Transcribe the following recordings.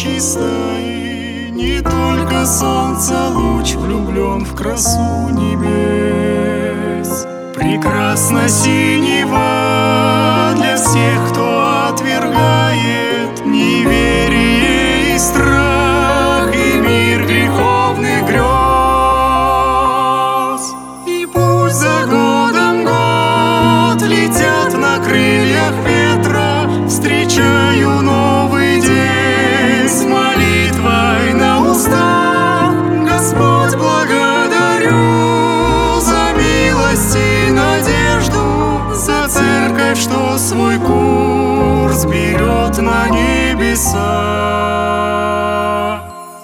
ночи стаи, не только солнце луч влюблен в красу небес. Прекрасна синева для всех, кто отвергает неверие и страх, и мир греховных грез. И пусть за годом год летят на крыльях ветра, встречаю новый день с молитвой на устах. Господь, благодарю за милость и надежду, за церковь, что свой курс берет на небеса.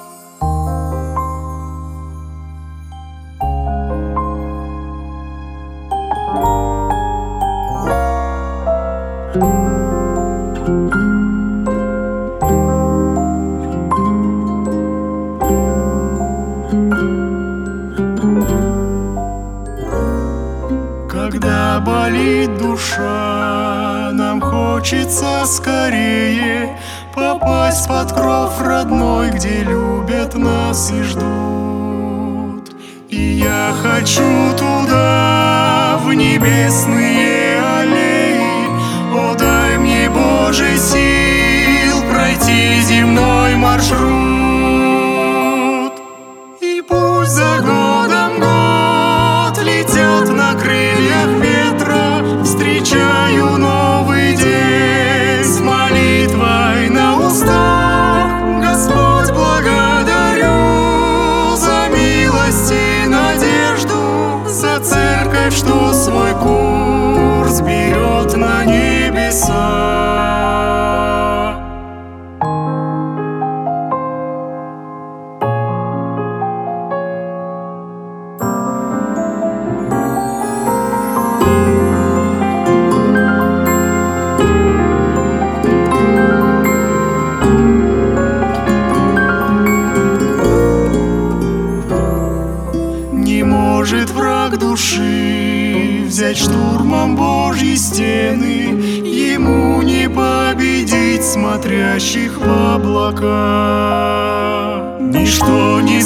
Когда болит душа, нам хочется скорее попасть под кров родной, где любят нас и ждут. И я хочу туда, в небесные аллеи. О, дай мне, Боже, сил пройти земной маршрут. И пусть за годом год летят на крыльях ветра, встречаю новый день с молитвой на устах. Господь, благодарю за милость и надежду, за церковь, что свой курс берет на небеса. Не может враг души взять штурмом Божьи стены, ему не победить смотрящих в облака. Ничто не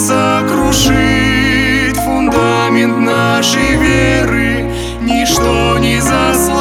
сокрушит фундамент нашей веры, ничто не заслонит